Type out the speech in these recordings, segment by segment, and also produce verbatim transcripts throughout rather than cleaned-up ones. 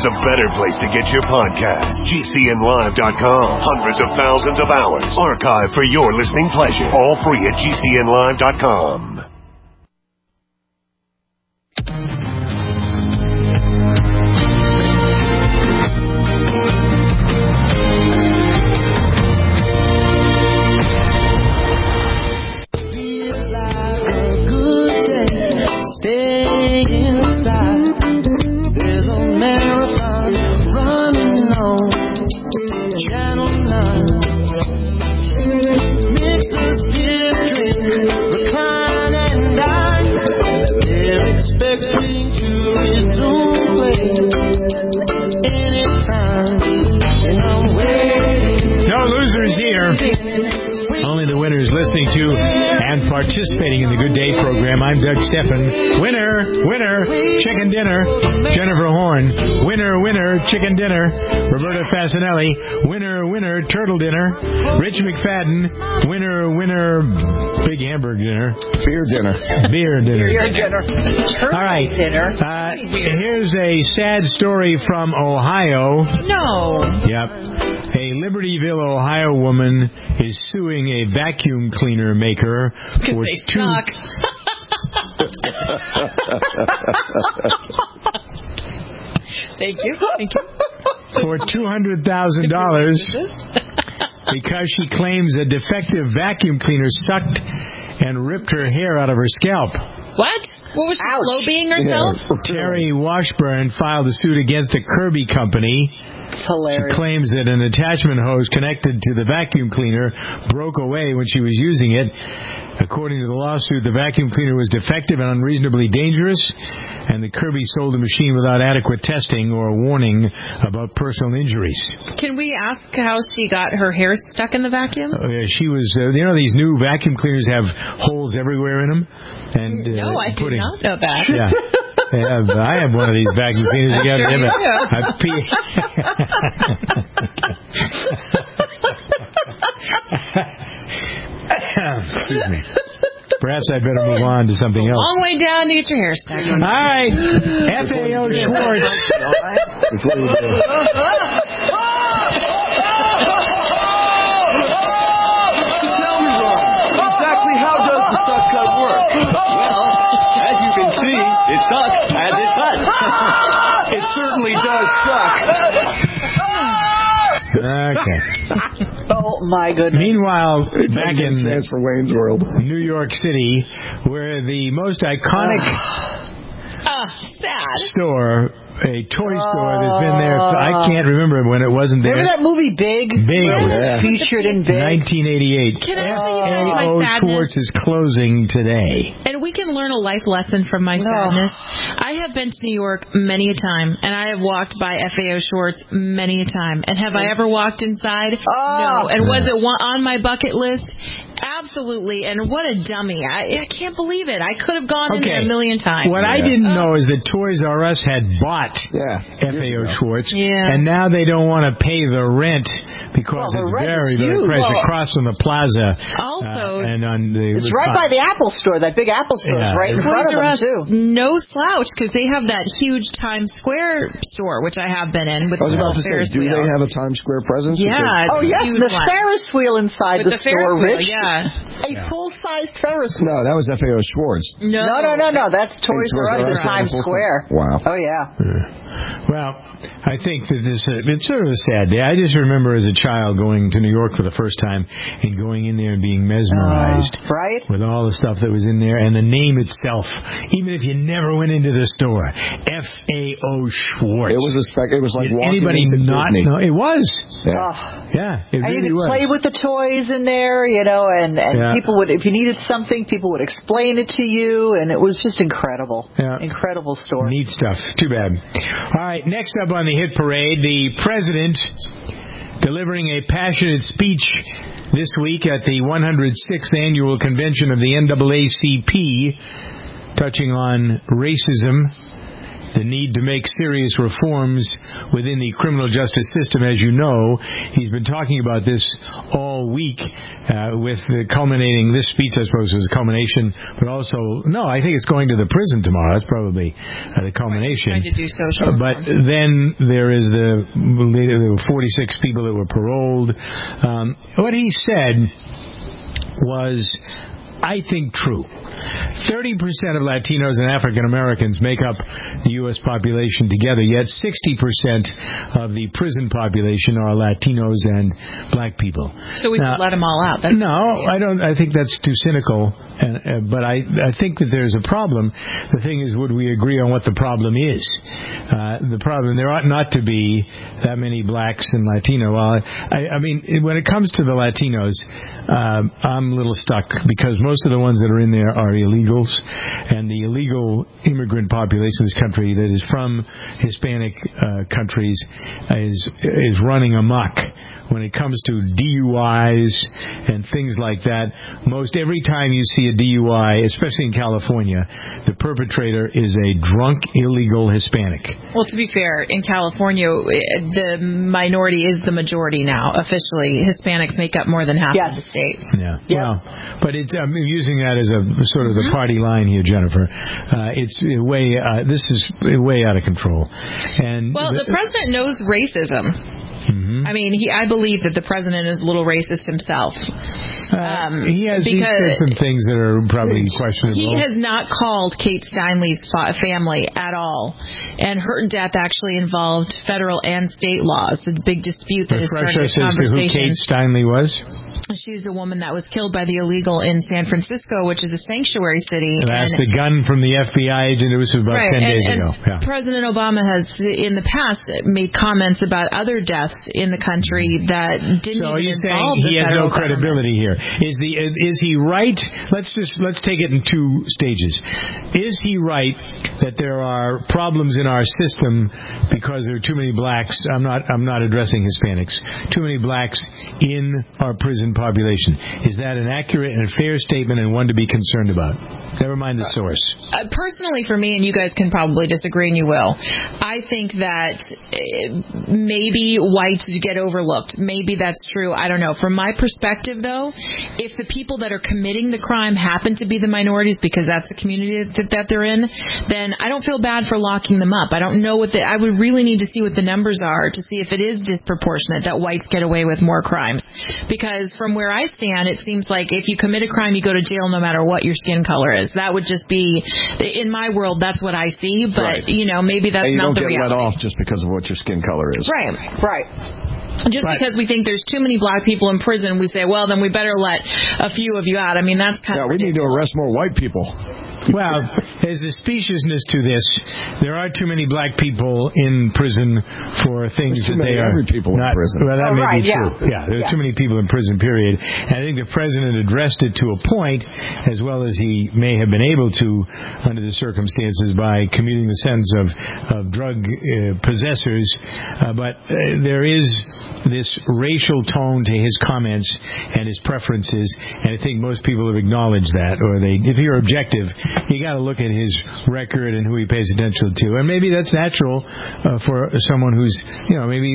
there's a better place to get your podcast. G C N live dot com. Hundreds of thousands of hours archived for your listening pleasure. All free at G C N live dot com. Only the winners listening to and participating in the Good Day program. I'm Doug Steffen. Winner, winner, chicken dinner. Jennifer Horn. Winner, winner, chicken dinner. Roberta Fasanelli. Winner, winner, turtle dinner. Rich McFadden. Winner, winner, big hamburger dinner. Beer dinner. Beer dinner. Beer dinner. All right. Dinner. Uh, here's a sad story from Ohio. No. Yep. A Libertyville, Ohio woman is suing a vacuum cleaner maker for they two. suck. Thank you. Thank you. For two hundred thousand dollars because she claims a defective vacuum cleaner sucked and ripped her hair out of her scalp. What? What was she Ouch. lobbying herself? Yeah. Terry Washburn filed a suit against the Kirby Company. It's hilarious. She claims that an attachment hose connected to the vacuum cleaner broke away when she was using it. According to the lawsuit, the vacuum cleaner was defective and unreasonably dangerous, and the Kirby sold the machine without adequate testing or warning about personal injuries. Can we ask how she got her hair stuck in the vacuum? Oh, yeah, she was, uh, you know, these new vacuum cleaners have holes everywhere in them. And, uh, no, I did putting, not know that. Yeah. I have, I have one of these vacuum cleaners. You got to give it. I pee. Excuse me. Perhaps I better move on to something else. Long way down to get your hair stuck. All right. F A O Schwartz. Before you do. Tell me, Ron, exactly how does the suck cut work? Well, as you can see, it sucks as it cuts. It certainly does suck. Okay. Oh, my goodness. Meanwhile, back in stands for Wayne's World. New York City, where the most iconic Ah, sad. store, a toy store that's been there, for, I can't remember when it wasn't there. Remember that movie Big? Big. Where it was Yeah. featured in Big? nineteen eighty-eight. Can I tell you guys my F A O sadness? Schwartz is closing today. And we can learn a life lesson from my sadness. I have been to New York many a time, and I have walked by F A O Schwartz many a time. And have I ever walked inside? Oh. No. And was it one on my bucket list? Absolutely. And what a dummy. I, I can't believe it. I could have gone in there a million times. What I didn't know is that Toys R Us had bought Yeah. F A O Schwartz, Yeah. and now they don't want to pay the rent because Well, the it's rent very, is very huge. pricey Well, across from the plaza. Also, uh, and on the It's right by the Apple store. That big Apple store Yeah. is right in front Toys of R them, Us, too. no slouch, because they have that huge Times Square store, which I have been in. With I was the about to say, Ferris do wheel. they have a Times Square presence? Yeah. Because- Oh, yes, huge the one. Ferris wheel inside With the, the Ferris store, wheel, Rich. yeah. A full-sized Ferris wheel. No, that was F A O Schwartz. No. No, no, no, no. That's Toys R Us Toys in R Us. Times Square. Wow. Oh, yeah. Well, I think that this uh, it's sort of a sad day. I just remember as a child going to New York for the first time and going in there and being mesmerized Uh, right? with all the stuff that was in there and the name itself. Even if you never went into the store, F A O Schwartz. It was a spec. It was like Did walking anybody into not Disney. know? It was. Yeah. Oh. Yeah, it And you really could was. play with the toys in there, you know, and, and Yeah. people would, if you needed something, people would explain it to you, and it was just incredible. Yeah. Incredible store. Neat stuff. Too bad. All right, next up on the hit parade, the president delivering a passionate speech this week at the one hundred sixth annual convention of the N double A C P, touching on racism the need to make serious reforms within the criminal justice system. As you know, he's been talking about this all week, uh, with the culminating, this speech I suppose was a culmination, but also, no, I think it's going to the prison tomorrow. That's probably uh, the culmination. Right, trying to do social uh, but then there is the, there were forty-six people that were paroled. Um, what he said was, I think, true. thirty percent of Latinos and African Americans make up the U S population together, yet sixty percent of the prison population are Latinos and black people. So we now, should let them all out. That's no, I don't. I think that's too cynical. And, uh, but I, I think that there's a problem. The thing is, would we agree on what the problem is? Uh, the problem, there ought not to be that many blacks and Latino. Well, I, I mean, when it comes to the Latinos, uh, I'm a little stuck because most of the ones that are in there are illegals, and the illegal immigrant population of this country that is from Hispanic uh, countries is is running amok when it comes to D U Is and things like that. Most every time you see a D U I, especially in California, the perpetrator is a drunk, illegal Hispanic. Well, to be fair, in California, the minority is the majority now, officially. Hispanics make up more than half yes. of the state. Yeah. Yep. Well, but it's, I'm using that as a sort of the party line here, Jennifer. Uh, it's way, uh, this is way out of control. And Well, the, the president knows racism. Mm-hmm. I mean, he. I believe that the president is a little racist himself. Um, he has because he said some things that are probably questionable. He has not called Kate Steinle's fa- family at all, and her death actually involved federal and state laws. The big dispute that Refresh has started us as to who Kate Steinle was. She's the woman that was killed by the illegal in San Francisco, which is a sanctuary city. And that's and, the gun from the F B I agent. It was about right, ten and, days and ago. Yeah. President Obama has, in the past, made comments about other deaths in the country that didn't so even are you involve saying he the has no federal credibility government. here? Is the is he right? Let's just let's take it in two stages. Is he right that there are problems in our system because there are too many blacks? I'm not I'm not addressing Hispanics. Too many blacks in our prison population. Is that an accurate and fair statement and one to be concerned about? Never mind the source. Uh, personally, for me, and you guys can probably disagree, and you will, I think that uh, maybe whites get overlooked. Maybe that's true. I don't know. From my perspective, though, if the people that are committing the crime happen to be the minorities because that's the community that, that they're in, then I don't feel bad for locking them up. I don't know what the... I would really need to see what the numbers are to see if it is disproportionate that whites get away with more crimes. Because from where I stand, it seems like if you commit a crime, you go to jail no matter what your skin color is. That would just be, in my world, that's what I see. But, right. you know, maybe that's and you not don't the get reality. let off just because of what your skin color is. Right. Right. Just right. because we think there's too many black people in prison, we say, well, then we better let a few of you out. I mean, that's kind yeah, of we ridiculous. need to arrest more white people. Well, there's a speciousness to this. There are too many black people in prison for things There's too that many they are every people not. in prison. Well, that Oh, may right, be yeah. true. Yeah, there are Yeah. too many people in prison, period. And I think the president addressed it to a point, as well as he may have been able to, under the circumstances, by commuting the sentence of, of drug uh, possessors. Uh, but uh, there is this racial tone to his comments and his preferences, and I think most people have acknowledged that. Or they, if you're objective, you got to look at his record and who he pays attention to, and maybe that's natural uh, for someone who's, you know, maybe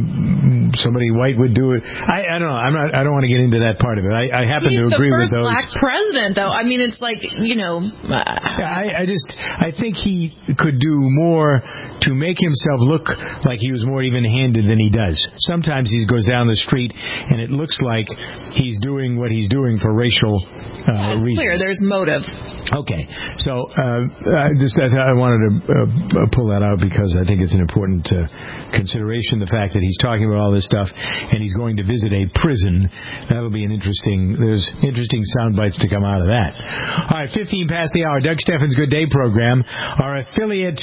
uh, somebody white would do it. I, I don't know. I'm not. I don't want to get into that part of it. I, I happen He's to agree the with first those. black president, though. I mean, it's like, you know. Uh, I, I just, I think he could do more to make himself look like he was more even-handed than he does. Sometimes he goes down the street and it looks like he's doing what he's doing for racial uh, it's reasons. clear there's motive. Okay, so uh, I just I wanted to uh, pull that out because I think it's an important uh, consideration. The fact that he's talking about all this stuff and he's going to visit a prison, that'll be an interesting. There's interesting sound bites to come out of that. All right, fifteen past the hour. Doug Steffens' Good Day program. Our affiliate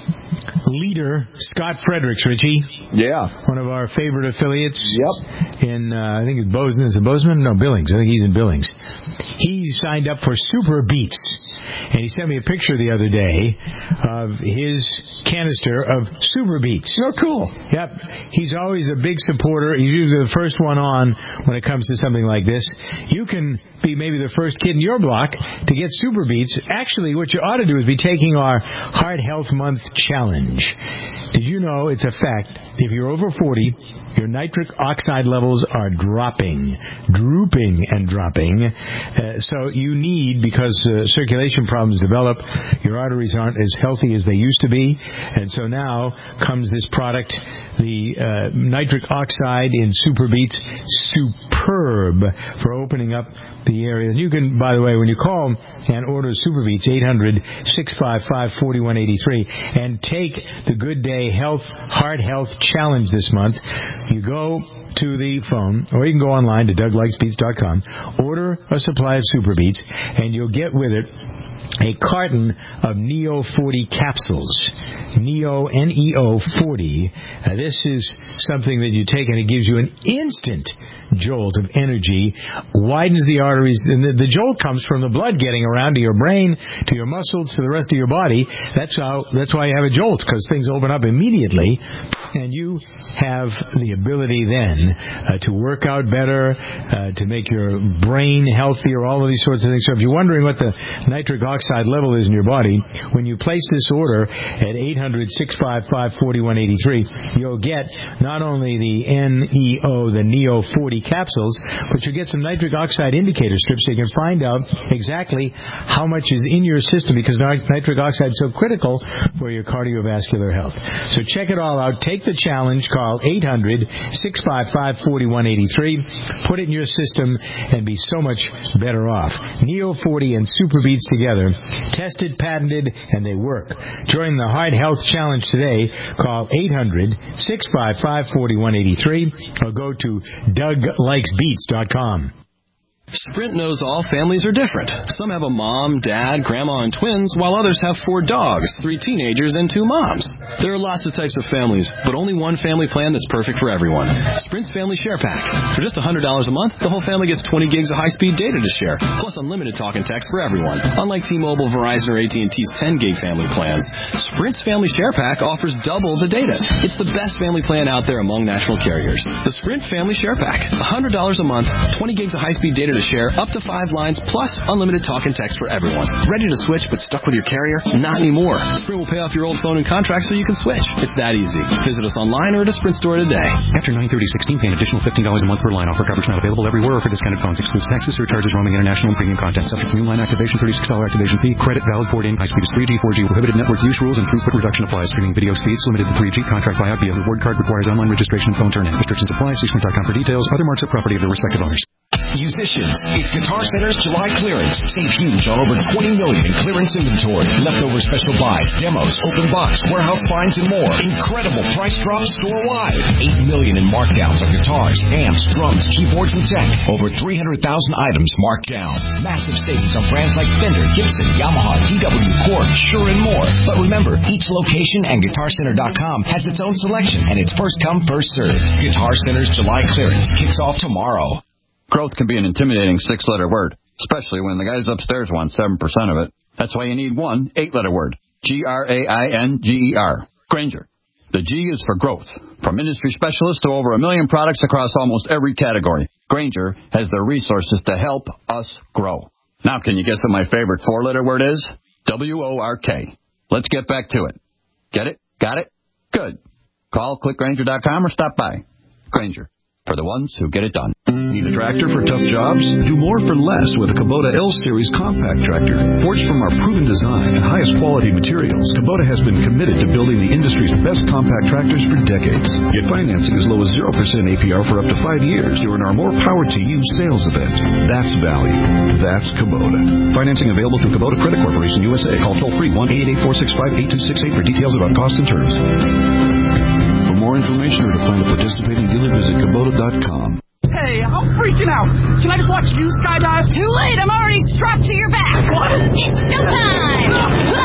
leader, Scott Fredericks, Richie. Yeah. One of our favorite affiliates. Yep. In uh, I think it's Bozeman. Is it Bozeman? No, Billings. I think he's in Billings. He's he's signed up for Super Beats. And he sent me a picture the other day of his canister of Super Beats. Oh, cool. Yep. He's always a big supporter. He's usually the first one on when it comes to something like this. You can be maybe the first kid in your block to get Super Beats. Actually, what you ought to do is be taking our Heart Health Month Challenge. Did you know it's a fact, if you're over forty, your nitric oxide levels are dropping, drooping and dropping. Uh, so you need, because uh, circulation problems develop, your arteries aren't as healthy as they used to be. And so now comes this product, the uh, nitric oxide in Super Beats, superb for opening up the area. You can, by the way, when you call and order Super Beats, eight hundred, six five five, four one eight three, and take the Good Day Health Heart Health Challenge this month, you go to the phone, or you can go online to Doug Likes Beats dot com, order a supply of Super Beats, and you'll get with it a carton of Neo forty capsules. Neo, N E O forty. Uh, this is something that you take and it gives you an instant jolt of energy, widens the arteries, and the, the jolt comes from the blood getting around to your brain, to your muscles, to the rest of your body. That's how. That's why you have a jolt, because things open up immediately, and you have the ability then uh, to work out better, uh, to make your brain healthier, all of these sorts of things. So if you're wondering what the nitric oxide level is in your body, when you place this order at eight hundred, six five five, four one eight three, you'll get not only the N E O, the Neo forty capsules, but you'll get some nitric oxide indicator strips so you can find out exactly how much is in your system, because nitric oxide is so critical for your cardiovascular health. So check it all out. Take the challenge. Call eight hundred, six five five, four one eight three. Put it in your system and be so much better off. Neo forty and Super Beats together. Tested, patented, and they work. Join the Heart Health Challenge today. Call eight hundred, six five five, four one eight three or go to Doug Likes Beats dot com. Sprint knows all families are different. Some have a mom, dad, grandma, and twins, while others have four dogs, three teenagers, and two moms. There are lots of types of families, but only one family plan that's perfect for everyone. Sprint's Family Share Pack. For just one hundred dollars a month, the whole family gets twenty gigs of high-speed data to share, plus unlimited talk and text for everyone. Unlike T-Mobile, Verizon, or A T and T's ten gig family plans, Sprint's Family Share Pack offers double the data. It's the best family plan out there among national carriers. The Sprint Family Share Pack. one hundred dollars a month, twenty gigs of high-speed data to share, up to five lines, plus unlimited talk and text for everyone. Ready to switch but stuck with your carrier? Not anymore. Sprint will pay off your old phone and contract so you can switch. It's that easy. Visit us online or at a Sprint store today. After nine thirty sixteen, pay an additional fifteen dollars a month per line. Offer coverage not available everywhere or for discounted phones. Excludes taxes, surcharges, roaming, international, and premium content. Subject to new line activation, thirty-six dollars activation fee. Credit valid port in. High speed is three G, four G. Prohibited network use rules and throughput reduction applies. Streaming video speeds limited to three G. Contract buyout via reward card requires online registration and phone turn-in. Restrictions apply. See sprint dot com for details. Other marks are property of their respective owners. Musicians, it's Guitar Center's July clearance. Save huge on over twenty million dollars in clearance inventory. Leftover special buys, demos, open box, warehouse finds, and more. Incredible price drops store-wide. eight million dollars in markdowns on guitars, amps, drums, keyboards, and tech. Over three hundred thousand items marked down. Massive savings on brands like Fender, Gibson, Yamaha, D W, Korg, Shure, and more. But remember, each location and Guitar Center dot com has its own selection, and it's first come, first served. Guitar Center's July clearance kicks off tomorrow. Growth can be an intimidating six-letter word, especially when the guys upstairs want seven percent of it. That's why you need one eight-letter word. G R A I N G E R. Grainger. The G is for growth. From industry specialists to over a million products across almost every category, Grainger has the resources to help us grow. Now can you guess what my favorite four-letter word is? W O R K. Let's get back to it. Get it? Got it? Good. Call click grainger dot com or stop by. Grainger. For the ones who get it done. Need a tractor for tough jobs? Do more for less with a Kubota L-Series compact tractor. Forged from our proven design and highest quality materials, Kubota has been committed to building the industry's best compact tractors for decades. Get financing as low as zero percent A P R for up to five years during our More Power to You sales event. That's value. That's Kubota. Financing available through Kubota Credit Corporation U S A. Call toll-free one eight eight eight, four six five, eight two six eight for details about costs and terms. For more information or to find a participating dealer, visit Kubota dot com. Hey, I'm freaking out. Can I just watch you skydive? Too late. I'm already strapped to your back. What? It's showtime. No!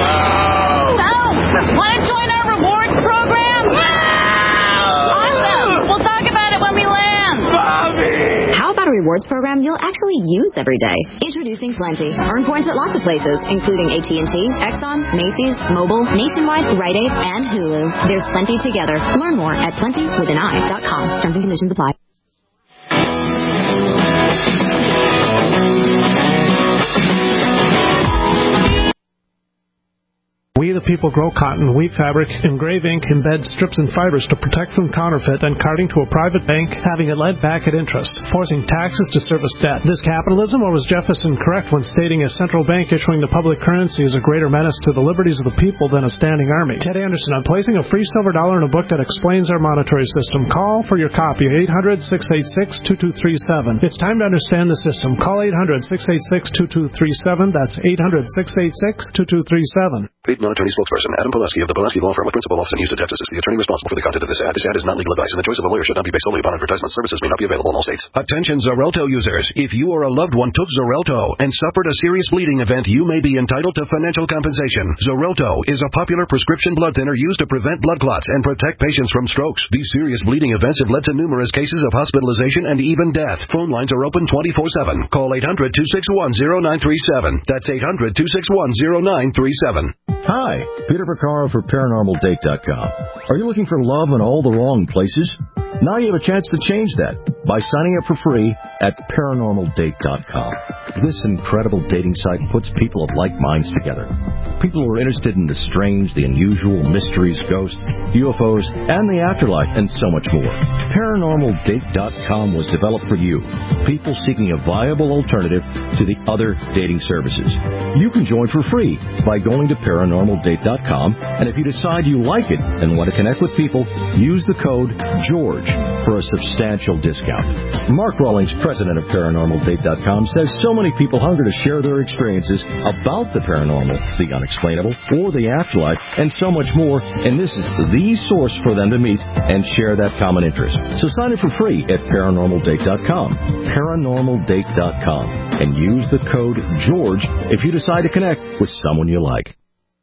So, want to join our rewards program? No! Awesome. We'll talk about it when we land. Bobby! How about a reward rewards program you'll actually use every day. Introducing Plenty. Earn points at lots of places, including A T and T, Exxon, Macy's, Mobile, Nationwide, Rite Aid, and Hulu. There's plenty together. Learn more at plenty with an eye dot com. Terms and conditions apply. We the people grow cotton, weave fabric, engrave ink, embed strips and fibers to protect from counterfeit and carting to a private bank, having it lent back at interest, forcing taxes to service debt. This capitalism, or was Jefferson correct when stating a central bank issuing the public currency is a greater menace to the liberties of the people than a standing army? Ted Anderson, I'm placing a free silver dollar in a book that explains our monetary system. Call for your copy, eight hundred, six eight six, two two three seven. It's time to understand the system. Call eight hundred, six eight six, two two three seven. That's eight hundred, six eight six, two two three seven. Paid non-attorney spokesperson Adam Pulaski of the Pulaski Law Firm with principal office in Houston, Texas is the attorney responsible for the content of this ad. This ad is not legal advice, and the choice of a lawyer should not be based solely upon advertisement. Services may not be available in all states. Attention Xarelto users. If you or a loved one took Xarelto and suffered a serious bleeding event, you may be entitled to financial compensation. Xarelto is a popular prescription blood thinner used to prevent blood clots and protect patients from strokes. These serious bleeding events have led to numerous cases of hospitalization and even death. Phone lines are open twenty-four seven. Call eight hundred, two six one, zero nine three seven. That's eight hundred, two six one, zero nine three seven. Hi, Peter Picaro for Paranormal Date dot com. Are you looking for love in all the wrong places? Now you have a chance to change that by signing up for free at Paranormal Date dot com. This incredible dating site puts people of like minds together. People who are interested in the strange, the unusual, mysteries, ghosts, U F Os, and the afterlife, and so much more. Paranormal Date dot com was developed for you, people seeking a viable alternative to the other dating services. You can join for free by going to Paranormal Date dot com, and if you decide you like it and want to connect with people, use the code GEORGE for a substantial discount. Mark Rawlings, president of Paranormal Date dot com, says so many people hunger to share their experiences about the paranormal, the unexplainable, or the afterlife, and so much more, and this is the source for them to meet and share that common interest. So sign up for free at Paranormal Date dot com, Paranormal Date dot com, and use the code GEORGE if you decide to connect with someone you like.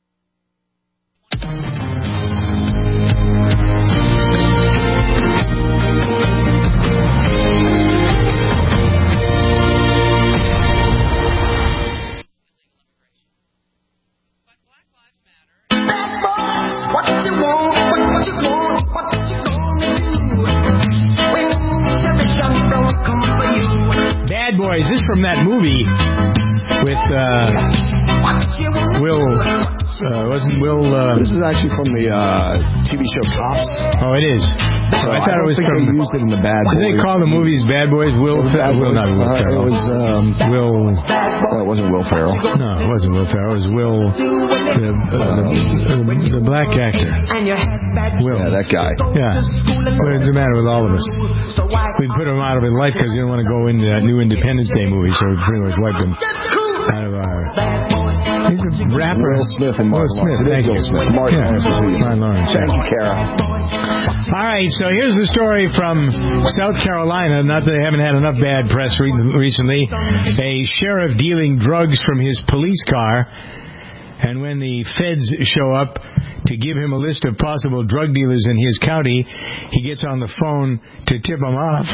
Bad Boys. This is from that movie with uh, Will. Uh, wasn't Will? Uh, this is actually from the uh, T V show Cops. Oh, it is. So I thought I it was think from. they used it in the Bad Boys. Did they call the movies Bad Boys? Will. Bad Will Boys. not Will Uh, Ferrell. it was um, Will. Well, it wasn't Will Ferrell. No, it wasn't Will Ferrell. It was Will, the, uh, the, the black actor. Will. Yeah, that guy. Yeah. What's the matter with all of us? We put him out of his life because he didn't want to go into that new Independence Day movie, so we pretty much wiped him out of our... He's a rapper. Will Smith and Martin Will Smith, Lawrence. thank Will you. Smith. Martin Yeah. Lawrence is who you- Martin Lawrence. Thank yeah. you, Kara. All right, so here's the story from South Carolina. Not that they haven't had enough bad press re- recently. A sheriff dealing drugs from his police car, and when the feds show up to give him a list of possible drug dealers in his county, he gets on the phone to tip them off.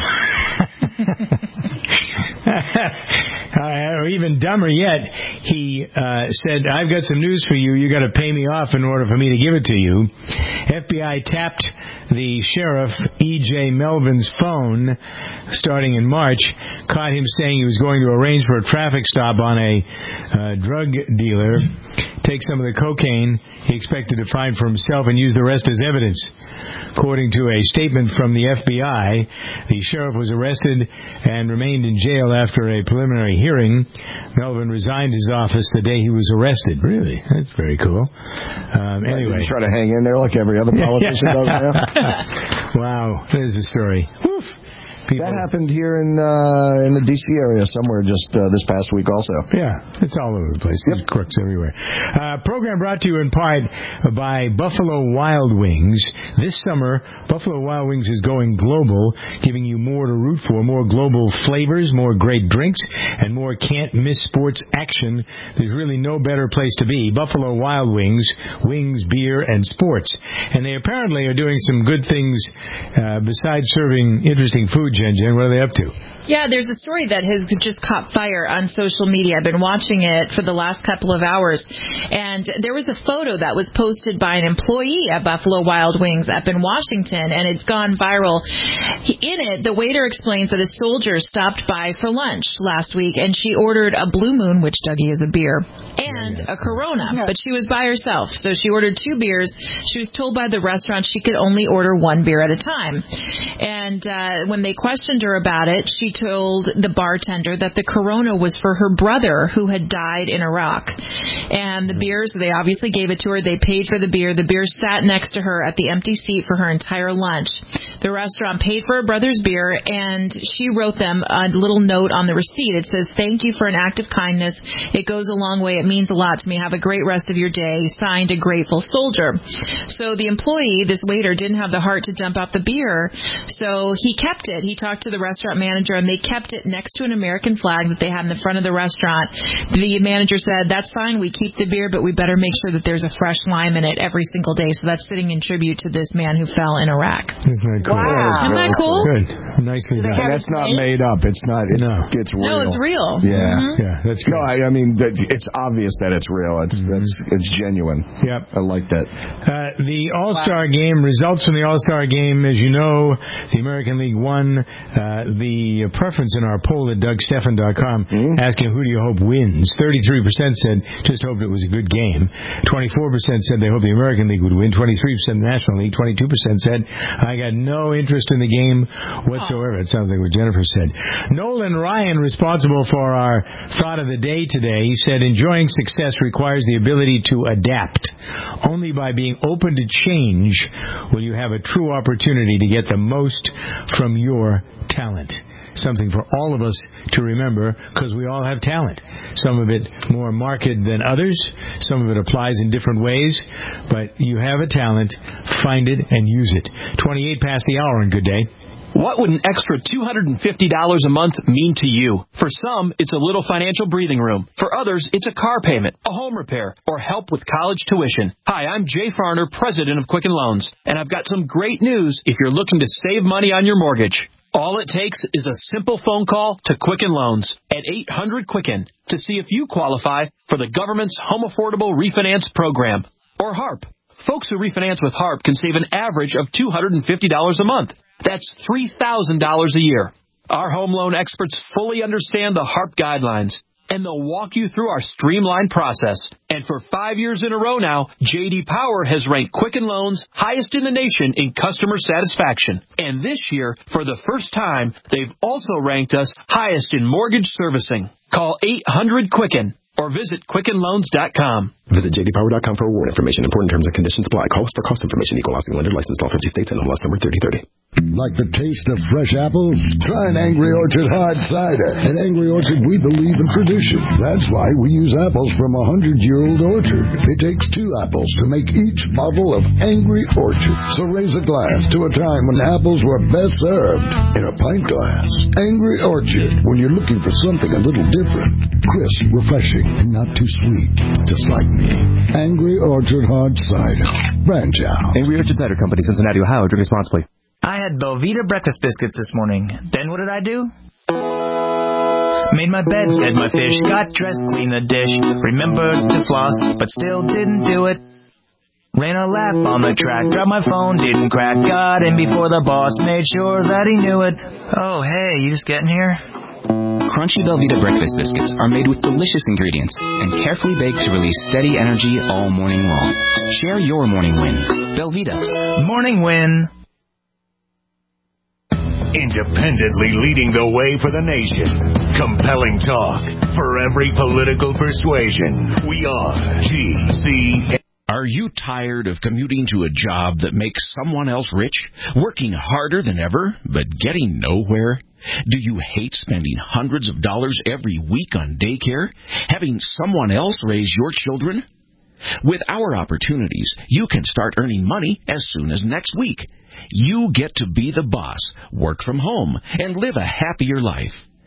uh, or even dumber yet, he uh, said, I've got some news for you. You got to pay me off in order for me to give it to you. F B I tapped the sheriff, E J Melvin's phone starting in March, caught him saying he was going to arrange for a traffic stop on a uh, drug dealer, take some of the cocaine he expected to find for himself, and use the rest as evidence. According to a statement from the F B I, the sheriff was arrested and remained in jail after a preliminary hearing. Melvin resigned his office the day he was arrested. Really? That's very cool. Um, anyway. Try to hang in there like every other politician does now. Wow. There's the story. Woof. People. That happened here in uh, in the D C area somewhere just uh, this past week also. Yeah, it's all over the place. There's crooks everywhere. Uh, program brought to you in part by Buffalo Wild Wings. This summer, Buffalo Wild Wings is going global, giving you more to root for, more global flavors, more great drinks, and more can't-miss sports action. There's really no better place to be. Buffalo Wild Wings, wings, beer, and sports. And they apparently are doing some good things uh, besides serving interesting food. Jen Jen. What are they up to? Yeah, there's a story that has just caught fire on social media. I've been watching it for the last couple of hours. And there was a photo that was posted by an employee at Buffalo Wild Wings up in Washington, and it's gone viral. He, in it, the waiter explains that a soldier stopped by for lunch last week, and she ordered a Blue Moon, which, Dougie, is a beer, and a Corona. Yeah. But she was by herself, so she ordered two beers. She was told by the restaurant she could only order one beer at a time. And uh, when they questioned her about it, she told the bartender that the Corona was for her brother who had died in Iraq. And the beers, they obviously gave it to her. They paid for the beer. The beer sat next to her at the empty seat for her entire lunch. The restaurant paid for her brother's beer, and she wrote them a little note on the receipt. It says, "Thank you for an act of kindness. It goes a long way. It means a lot to me. Have a great rest of your day. Signed, a grateful soldier." So the employee, this waiter, didn't have the heart to dump out the beer, so he kept it. He talked to the restaurant manager, and they kept it next to an American flag that they had in the front of the restaurant. The manager said, "That's fine, we keep the beer, but we better make sure that there's a fresh lime in it every single day." So that's sitting in tribute to this man who fell in Iraq. Isn't that cool? Wow. Isn't that cool? Good. Nicely done. That's not made up. It's not. It's, no. it's real. No, it's real. Yeah. Mm-hmm. Yeah, that's good. No, I, I mean, that- it's obvious that it's real. It's Mm-hmm. that's, it's genuine. Yep. I like that. Uh, the All-Star Game, results from the All-Star Game, as you know, the American League won. Uh, the preference in our poll at Doug Stephan dot com mm-hmm. asking who do you hope wins. thirty-three percent said just hoped it was a good game. twenty-four percent said they hoped the American League would win. twenty-three percent the National League. twenty-two percent said I got no interest in the game whatsoever. It sounds like what Jennifer said. Nolan Ryan, responsible for our thought of the day today, he said enjoying success requires the ability to adapt. Only by being open to change will you have a true opportunity to get the most from your talent. Something for all of us to remember, because we all have talent. Some of it more marked than others. Some of it applies in different ways. But you have a talent. Find it and use it. twenty-eight past the hour and good day. What would an extra two hundred fifty dollars a month mean to you? For some, it's a little financial breathing room. For others, it's a car payment, a home repair, or help with college tuition. Hi, I'm Jay Farner, president of Quicken Loans, and I've got some great news if you're looking to save money on your mortgage. All it takes is a simple phone call to Quicken Loans at eight hundred Quicken to see if you qualify for the government's Home Affordable Refinance Program, or HARP. Folks who refinance with HARP can save an average of two hundred fifty dollars a month. That's three thousand dollars a year. Our home loan experts fully understand the HARP guidelines, and they'll walk you through our streamlined process. And for five years in a row now, J D Power has ranked Quicken Loans highest in the nation in customer satisfaction. And this year, for the first time, they've also ranked us highest in mortgage servicing. Call eight hundred Quicken or visit Quicken Loans dot com. Visit J D Power dot com for award information. Important terms and conditions apply. Call us for cost information. Equal housing lender licensed all fifty states and N M L S number thirty thirty. Like the taste of fresh apples? Try an Angry Orchard hard cider. At Angry Orchard, we believe in tradition. That's why we use apples from a hundred-year-old orchard. It takes two apples to make each bottle of Angry Orchard. So raise a glass to a time when apples were best served in a pint glass. Angry Orchard, when you're looking for something a little different. Crisp, refreshing, and not too sweet. Just like me. Angry Orchard hard cider. Branch out. Angry Orchard Cider Company, Cincinnati, Ohio. Drink responsibly. I had Belvita breakfast biscuits this morning. Then what did I do? Made my bed, fed my fish, got dressed, cleaned the dish, remembered to floss, but still didn't do it. Ran a lap on the track, dropped my phone, didn't crack, got in before the boss, made sure that he knew it. Oh, hey, you just getting here? Crunchy Belvita breakfast biscuits are made with delicious ingredients and carefully baked to release steady energy all morning long. Share your morning win. Belvita. Morning win. Independently leading the way for the nation. Compelling talk for every political persuasion. We are G C. Are you tired of commuting to a job that makes someone else rich? Working harder than ever, but getting nowhere? Do you hate spending hundreds of dollars every week on daycare? Having someone else raise your children? With our opportunities, you can start earning money as soon as next week. You get to be the boss, work from home, and live a happier life.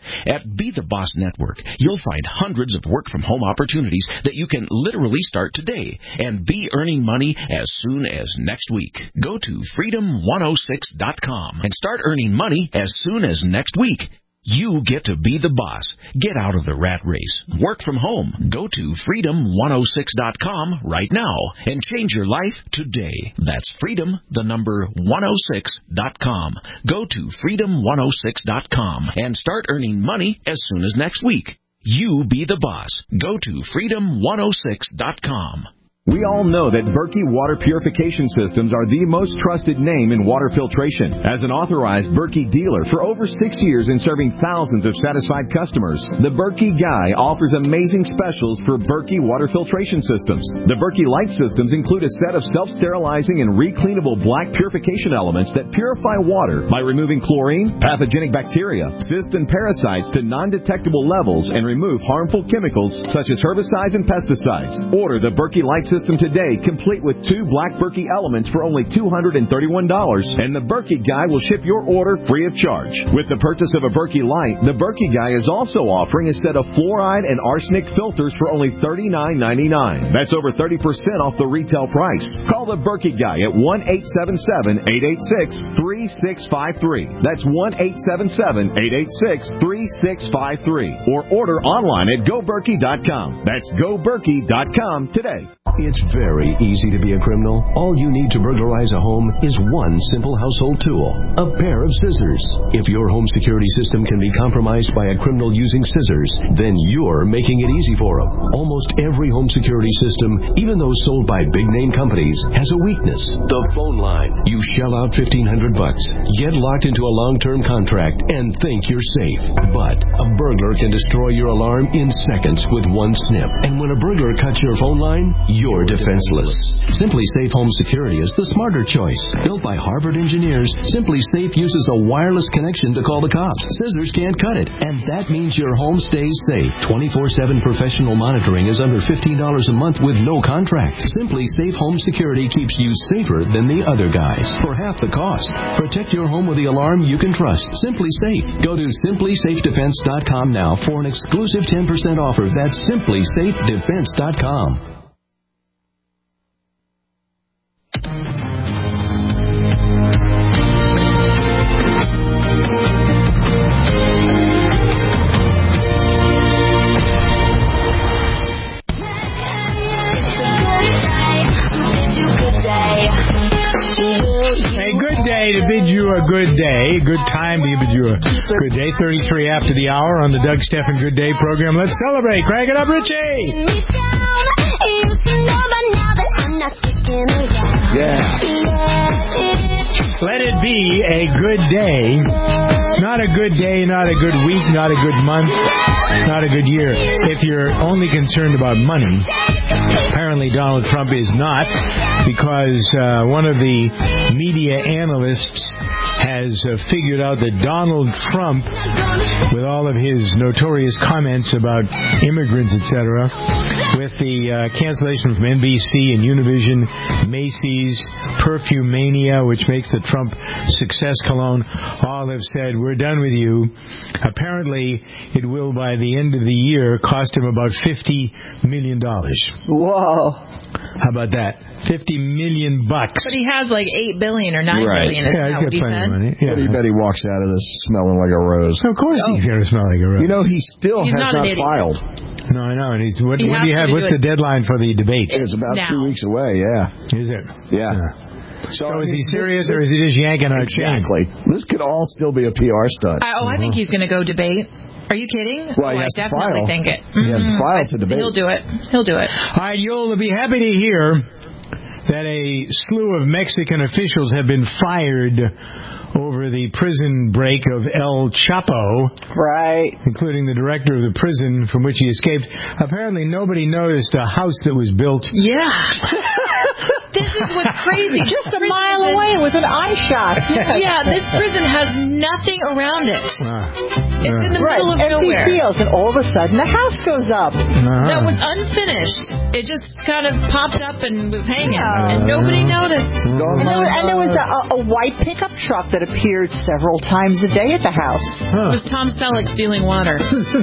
At Be the Boss Network, you'll find hundreds of work-from-home opportunities that you can literally start today and be earning money as soon as next week. Go to freedom one oh six dot com and start earning money as soon as next week. You get to be the boss. Get out of the rat race. Work from home. Go to freedom one oh six dot com right now and change your life today. That's freedom, the number one oh six dot com. Go to freedom one oh six dot com and start earning money as soon as next week. You be the boss. Go to freedom one oh six dot com. We all know that Berkey Water Purification Systems are the most trusted name in water filtration. As an authorized Berkey dealer for over six years and serving thousands of satisfied customers, the Berkey Guy offers amazing specials for Berkey Water Filtration Systems. The Berkey Light Systems include a set of self-sterilizing and recleanable black purification elements that purify water by removing chlorine, pathogenic bacteria, cysts, and parasites to non-detectable levels and remove harmful chemicals such as herbicides and pesticides. Order the Berkey Light System today, complete with two black Berkey elements for only two hundred thirty-one dollars, and the Berkey Guy will ship your order free of charge. With the purchase of a Berkey Light, the Berkey Guy is also offering a set of fluoride and arsenic filters for only thirty-nine ninety-nine. That's over thirty percent off the retail price. Call the Berkey Guy at one eight seven seven, eight eight six, three six five three. That's one eight seven seven, eight eight six, three six five three. Or order online at go berkey dot com. That's go berkey dot com today. It's very easy to be a criminal. All you need to burglarize a home is one simple household tool, a pair of scissors. If your home security system can be compromised by a criminal using scissors, then you're making it easy for them. Almost every home security system, even those sold by big-name companies, has a weakness: the phone line. You shell out fifteen hundred bucks, get locked into a long-term contract, and think you're safe. But a burglar can destroy your alarm in seconds with one snip. And when a burglar cuts your phone line, you're defenseless. Simply Safe Home Security is the smarter choice. Built by Harvard engineers, Simply Safe uses a wireless connection to call the cops. Scissors can't cut it, and that means your home stays safe. twenty-four seven professional monitoring is under fifteen dollars a month with no contract. Simply Safe Home Security keeps you safer than the other guys for half the cost. Protect your home with the alarm you can trust. Simply Safe. Go to simply safe defense dot com now for an exclusive ten percent offer. That's simply safe defense dot com. To bid you a good day, good time to bid you a good day. thirty-three after the hour on the Doug Stephan Good Day program. Let's celebrate. Crank it up, Richie. Yeah. Let it be a good day. Not a good day, not a good week, not a good month, not a good year. If you're only concerned about money, apparently Donald Trump is not, because uh, one of the media analysts has uh, figured out that Donald Trump, with all of his notorious comments about immigrants, et cetera, with the uh, cancellation from N B C and Univision, Macy's, Perfume Mania, which makes the Trump success cologne, all have said, we're done with you. Apparently, it will, by the end of the year, cost him about fifty million dollars. Whoa. How about that? fifty million bucks. But he has like eight billion or nine right. billion. Isn't yeah, that he's what got he plenty said? of money. Yeah. But he bet he walks out of this smelling like a rose. Of course oh. he's going to smell like a rose. You know, he still he's has not, not an filed. No, I know. And he's what, he what do you have? What's the deadline for the debate? It's about now. two weeks away. Yeah. Is it? Yeah. yeah. So, So, is I mean, he serious this, or is he just yanking our exactly. chain? This could all still be a P R stunt. I, oh, I think he's going to go debate. Are you kidding? Well, oh, he I has to definitely file. think it. He has to Mm-hmm. file to debate. He'll do it. He'll do it. All right, you'll be happy to hear that a slew of Mexican officials have been fired over the prison break of El Chapo. Right. Including the director of the prison from which he escaped. Apparently nobody noticed a house that was built. Yeah. This is is what's crazy. Just a mile away with an eye shot. Yeah, yeah, this prison has nothing around it. Uh, It's in the right. middle of Empty nowhere. fields, and all of a sudden the house goes up. Uh-huh. That was unfinished. It just kind of popped up and was hanging, Yeah. and nobody noticed. And there, and there was a, a white pickup truck that appeared several times a day at the house. It was Tom Selleck stealing water.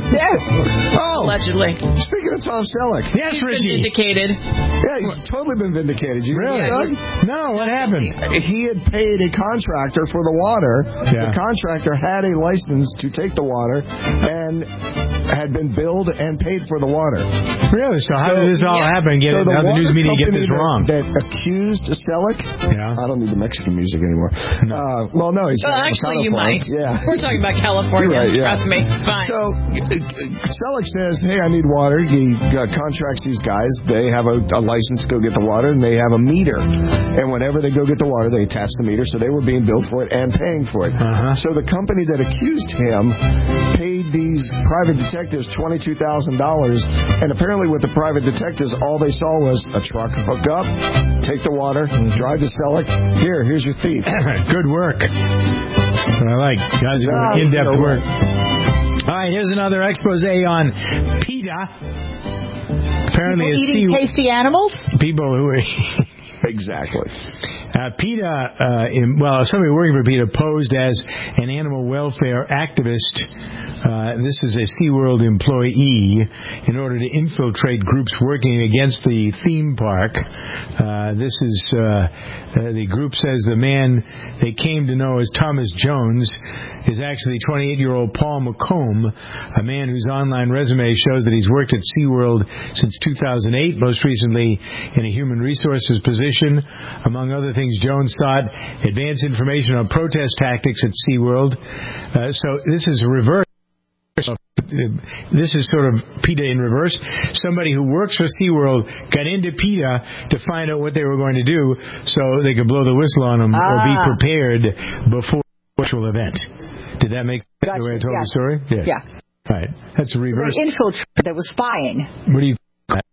Oh, allegedly. Speaking of Tom Selleck. Yes, He's been Richie. vindicated. Yeah, he's totally been vindicated. You Really? know that, Doug? No, what happened? He had paid a contractor for the water. Yeah. The contractor had a license to take the water and had been billed and paid for the water. Really? So how So- did this all Yeah. happen? Get so it, the how the water news media get company this that, wrong? That accused Selleck. Yeah. I don't need the Mexican music anymore. Uh, well, no, he's Well, actually, you might. Yeah. We're talking about California. You're right, yeah. Trust me. Fine. So uh, Selleck says, "Hey, I need water." He uh, contracts these guys. They have a, a license to go get the water, and they have a meter. And whenever they go get the water, they attach the meter. So they were being billed for it and paying for it. Uh-huh. So the company that accused him paid these private detectives twenty-two thousand dollars, and apparently with the private detectives, all they saw was a truck hook up, take the water, drive to Selleck. Here, here's your thief. Good work. What I like. Guys are doing in-depth work. All right, here's another expose on PETA. Apparently, People a eating sea- tasty animals? people who are exactly. Uh, PETA, uh, in, well, somebody working for PETA posed as an animal welfare activist. Uh, this is a SeaWorld employee in order to infiltrate groups working against the theme park. Uh, this is, uh, uh, the group says the man they came to know as Thomas Jones is actually twenty-eight-year-old Paul McComb, a man whose online resume shows that he's worked at SeaWorld since two thousand eight, most recently in a human resources position. Among other things, Jones sought advance information on protest tactics at SeaWorld. Uh, so this is reverse. This is sort of PETA in reverse. Somebody who works for SeaWorld got into PETA to find out what they were going to do so they could blow the whistle on them Ah. or be prepared before the actual event. Did that make sense Gotcha. the way I told Yeah. the story? Yes. Yeah. Right. That's a reverse. They infiltrated. That was spying. What do you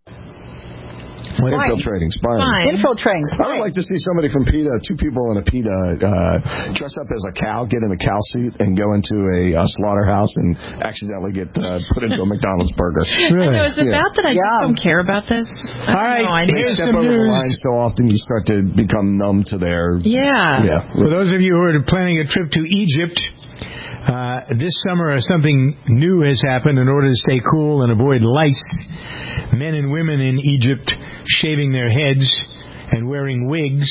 What Spying. infiltrating, spying. Spying. Infiltrating. I would like to see somebody from PETA, two people in a PETA, uh, dress up as a cow, get in a cow suit, and go into a uh, slaughterhouse and accidentally get uh, put into a McDonald's burger. Really? I know, is it Yeah. bad that I just don't care about this? I All right, don't know, I They know. step over the line so often, you start to become numb to their... Yeah. Yeah. For those of you who are planning a trip to Egypt, uh, this summer something new has happened in order to stay cool and avoid lice. Men and women in Egypt shaving their heads and wearing wigs.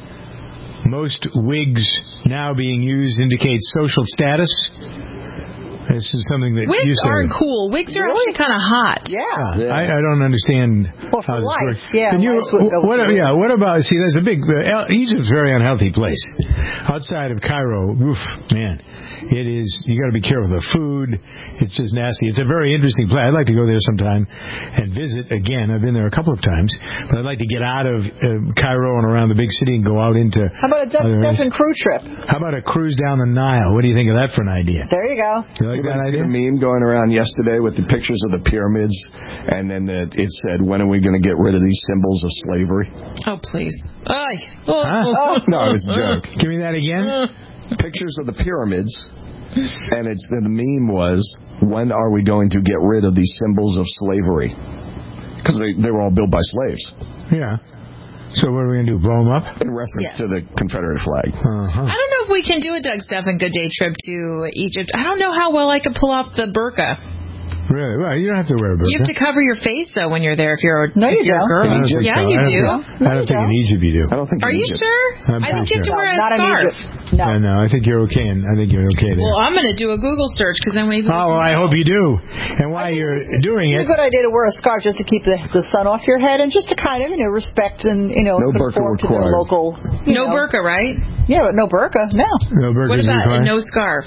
Most wigs now being used indicate social status. This is something that Wigs used to... aren't cool. Wigs are actually kind of hot. Yeah. I, I don't understand Well, for how this life, works. yeah, Can you, lice would go what, with yeah, what about, see, there's a big, uh, Egypt's a very unhealthy place. Outside of Cairo, oof, man, it is, you got to be careful of the food. It's just nasty. It's a very interesting place. I'd like to go there sometime and visit again. I've been there a couple of times, but I'd like to get out of uh, Cairo and around the big city and go out into... How about a Doug other areas. Stephan crew trip? How about a cruise down the Nile? What do you think of that for an idea? There you go. You like that See idea? the meme going around yesterday with the pictures of the pyramids, and then the, it said, "When are we going to get rid of these symbols of slavery?" Oh, please. Ay. Oh, Huh? oh, No, it was a joke. Give me that again. Pictures of the pyramids, and it's the meme was, "When are we going to get rid of these symbols of slavery?" Because they they were all built by slaves. Yeah. So what are we going to do, blow them up? In reference Yes. to the Confederate flag. Uh-huh. I don't know if we can do a Doug Stephan good day trip to Egypt. I don't know how well I could pull off the burqa. Really? Well, you don't have to wear a burqa. You have to cover your face, though, when you're there if you're, No, if you you're a don't. girl. I don't think Yeah, so. you I don't do. think- I don't think in Egypt you do. I don't think. Are in you Egypt. sure? I'm I think pretty you have to sure. wear a Not in scarf. Egypt. No. No, no, I think you're okay. And I think you're okay there. Well, I'm going to do a Google search because then maybe. Oh, well, I hope you do. And while you're doing It's it, a good idea to wear a scarf just to keep the, the sun off your head and just to kind of, you know, respect and, you know, No burqa conform to the required. local. You No know. burqa, right? Yeah, but no burqa. No. no burqas What about required. no scarf?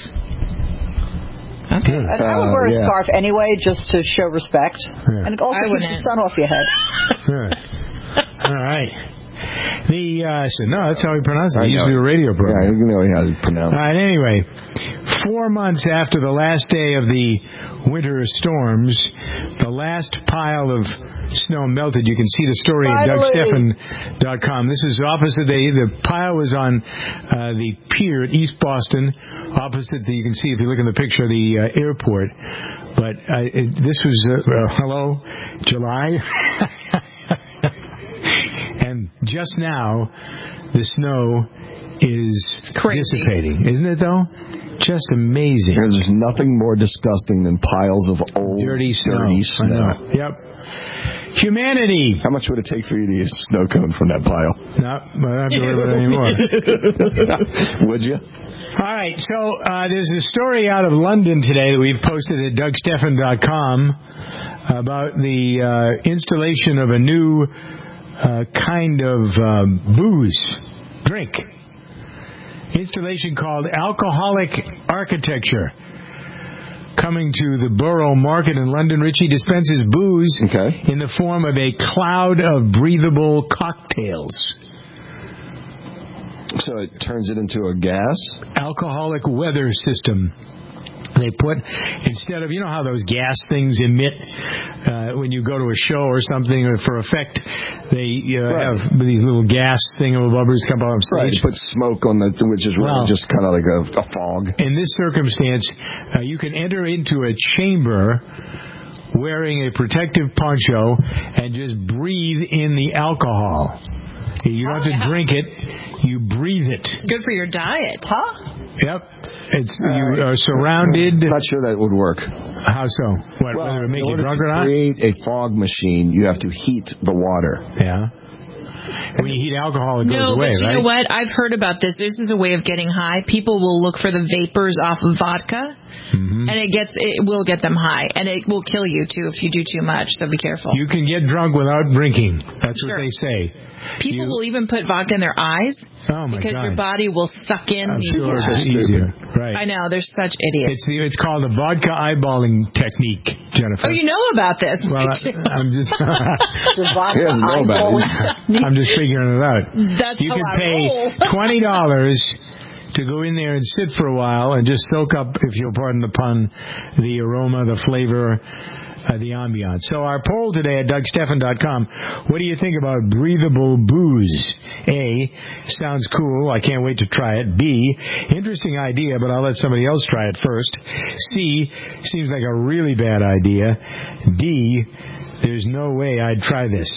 Okay. I, I would wear a Uh, yeah. scarf anyway just to show respect. Yeah. And it also I keeps the wouldn't. sun off your head. Good. All right. The uh, so no, that's how he pronounced it. I He used know. to do a radio program. Yeah, you know how he pronounced All right, anyway, four months after the last day of the winter storms, the last pile of snow melted. You can see the story at Doug Stephan dot com. This is opposite the the pile was on uh, the pier at East Boston, opposite the, you can see if you look in the picture, the uh, airport. But uh, it, this was uh, uh, hello, July. And just now, the snow is dissipating, isn't it? Though, just amazing. There's nothing more disgusting than piles of old, dirty snow. dirty snow. I know. Yep. Humanity. How much would it take for you to use snow cone from that pile? No, I don't have to worry about it anymore. Would you? All right, so uh, there's a story out of London today that we've posted at Doug Stephan dot com about the uh, installation of a new uh, kind of um, booze, drink. Installation called Alcoholic Architecture. Coming to the Borough Market in London, Richie dispenses booze okay. in the form of a cloud of breathable cocktails. So it turns it into a gas? Alcoholic weather system. They put, instead of, you know how those gas things emit uh, when you go to a show or something, or for effect, they uh, right. have these little gas thingamabobbers come out on stage. Right, put smoke on the, which is really well, just kind of like a, a fog. In this circumstance, uh, you can enter into a chamber wearing a protective poncho and just breathe in the alcohol. You don't oh, have to yeah. drink it, you breathe it. Good for your diet, huh? Yep. It's you are surrounded. I'm not sure that would work. How so? What, well, whether it make in you order drunk to or not? create a fog machine, you have to heat the water. Yeah. When you heat alcohol, it goes no, away, but you right? know what? I've heard about this. This is a way of getting high. People will look for the vapors off of vodka. Mm-hmm. And it gets it will get them high, and it will kill you too if you do too much. So be careful. You can get drunk without drinking. That's sure. what they say. People you, will even put vodka in their eyes oh my because God. your body will suck in. I'm the sure it's easier. Right. I know. They're such idiots. It's the, it's called the vodka eyeballing technique, Jennifer. Oh, you know about this? Well, I, I'm just. The vodka he doesn't know about it. I'm just figuring it out. That's you how can I pay roll. twenty dollars to go in there and sit for a while and just soak up, if you'll pardon the pun, the aroma, the flavor, uh, the ambiance. So our poll today at Doug Stephan dot com, what do you think about breathable booze? A, sounds cool, I can't wait to try it. B, interesting idea, but I'll let somebody else try it first. C, seems like a really bad idea. D, there's no way I'd try this.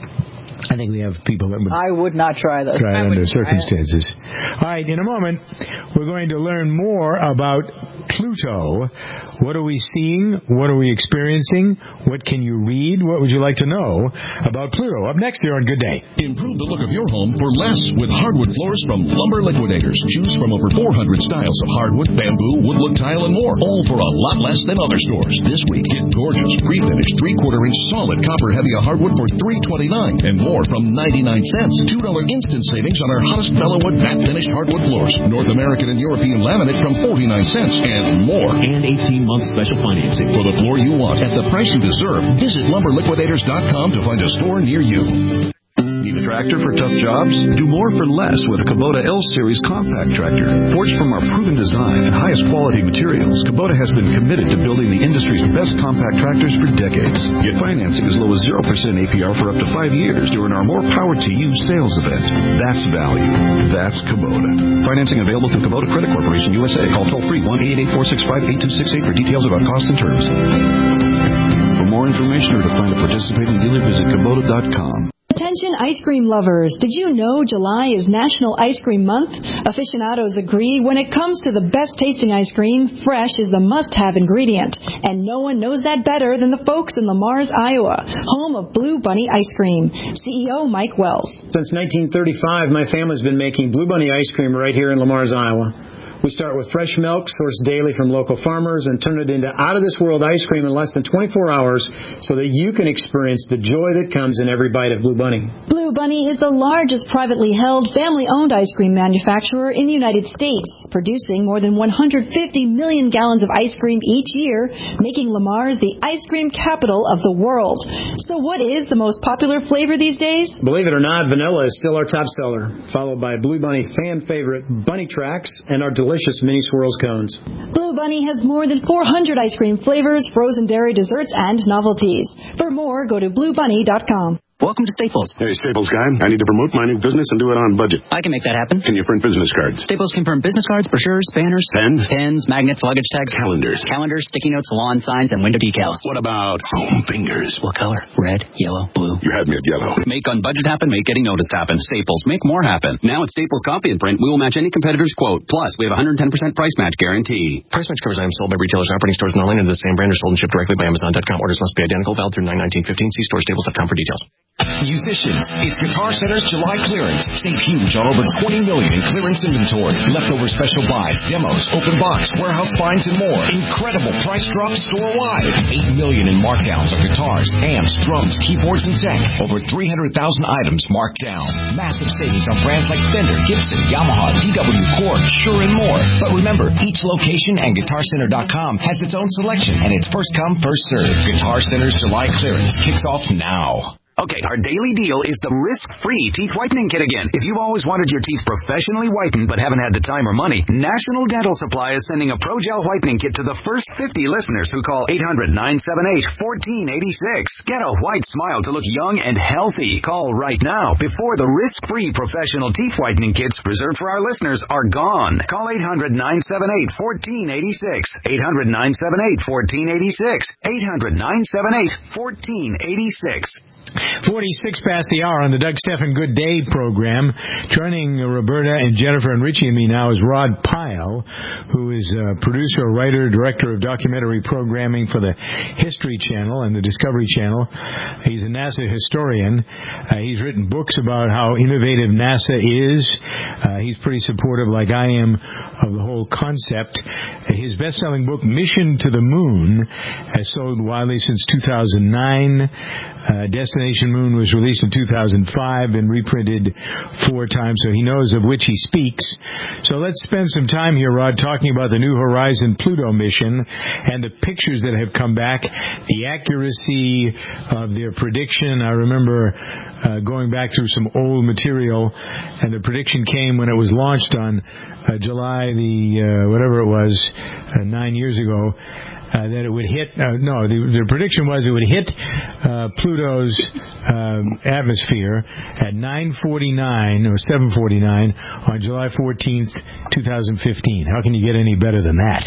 I think we have people that would I would not try this. try I it under try circumstances. It. All right, in a moment, we're going to learn more about Pluto. What are we seeing? What are we experiencing? What can you read? What would you like to know about Pluto? Up next here on Good Day. Improve the look of your home for less with hardwood floors from Lumber Liquidators. Choose from over four hundred styles of hardwood, bamboo, woodlook tile, and more, all for a lot less than other stores. This week, get gorgeous pre-finished three-quarter inch solid copper heavy hardwood for three twenty-nine and more from ninety-nine cents. two dollars instant savings on our hottest Bellawood matte finished hardwood floors. North American and European laminate from forty-nine cents and more. And eighteen month special financing for the floor you want at the price you deserve. Visit lumber liquidators dot com to find a store near you. Need a tractor for tough jobs? Do more for less with a Kubota L-Series compact tractor. Forged from our proven design and highest quality materials, Kubota has been committed to building the industry's best compact tractors for decades. Get financing as low as zero percent A P R for up to five years during our More Power to You sales event. That's value. That's Kubota. Financing available through Kubota Credit Corporation U S A. Call toll free one eight eight eight, four six five, eight two six eight for details about costs and terms. For more information or to find a participating dealer, visit Kubota dot com. Attention ice cream lovers. Did you know July is National Ice Cream Month? Aficionados agree when it comes to the best tasting ice cream, fresh is the must-have ingredient. And no one knows that better than the folks in Lamar's, Iowa, home of Blue Bunny Ice Cream. C E O Mike Wells. Since nineteen thirty-five, my family's been making Blue Bunny ice cream right here in Lamar's, Iowa. We start with fresh milk sourced daily from local farmers and turn it into out-of-this-world ice cream in less than twenty-four hours so that you can experience the joy that comes in every bite of Blue Bunny. Blue Blue Bunny is the largest privately held, family-owned ice cream manufacturer in the United States, producing more than one hundred fifty million gallons of ice cream each year, making Lamar's the ice cream capital of the world. So what is the most popular flavor these days? Believe it or not, vanilla is still our top seller, followed by Blue Bunny fan favorite Bunny Tracks and our delicious Mini Swirls cones. Blue Bunny has more than four hundred ice cream flavors, frozen dairy desserts, and novelties. For more, go to blue bunny dot com. Welcome to Staples. Hey, Staples guy. I need to promote my new business and do it on budget. I can make that happen. Can you print business cards? Staples can print business cards, brochures, banners, pens, pens, magnets, luggage tags, calendars, calendars, sticky notes, lawn signs, and window decals. What about foam fingers? What color? Red, yellow, blue. You had me at yellow. Make on budget happen, make getting noticed happen. Staples, make more happen. Now at Staples Copy and Print, we will match any competitor's quote. Plus, we have a one hundred ten percent price match guarantee. Price match covers items sold by retailers operating stores in Orlando under the same brand or sold and shipped directly by Amazon dot com. Orders must be identical, valid through nine nineteen fifteen. See store staples dot com for details. Musicians, it's Guitar Center's July clearance. Save huge on over twenty million dollars in clearance inventory. Leftover special buys, demos, open box, warehouse finds, and more. Incredible price drops store-wide. eight million dollars in markdowns on guitars, amps, drums, keyboards, and tech. Over three hundred thousand items marked down. Massive savings on brands like Fender, Gibson, Yamaha, D W, Korg, Shure, and more. But remember, each location and guitar center dot com has its own selection, and it's first come, first served. Guitar Center's July clearance kicks off now. Okay, our daily deal is the risk-free teeth whitening kit again. If you've always wanted your teeth professionally whitened but haven't had the time or money, National Dental Supply is sending a Pro-Gel whitening kit to the first fifty listeners who call eight hundred, nine seven eight, one four eight six. Get a white smile to look young and healthy. Call right now before the risk-free professional teeth whitening kits reserved for our listeners are gone. Call eight hundred, nine seven eight, one four eight six. eight hundred, nine seven eight, one four eight six. eight hundred, nine seven eight, one four eight six. forty-six past the hour on the Doug Stephan Good Day program. Joining Roberta and Jennifer and Richie and me now is Rod Pyle, who is a producer, writer, director of documentary programming for the History Channel and the Discovery Channel. He's a NASA historian. Uh, he's written books about how innovative NASA is. Uh, he's pretty supportive, like I am, of the whole concept. His best-selling book, Mission to the Moon, has sold widely since two thousand nine. Uh, Destination Moon was released in two thousand five and reprinted four times, so he knows of which he speaks. So let's spend some time here, Rod, talking about the New Horizon Pluto mission and the pictures that have come back, the accuracy of their prediction. I remember uh, going back through some old material, and the prediction came when it was launched on uh, July the, uh, whatever it was, uh, nine years ago. Uh, that it would hit, uh, no, the, the prediction was it would hit uh, Pluto's um, atmosphere at nine forty-nine or seven forty-nine on July fourteenth, twenty fifteen. How can you get any better than that?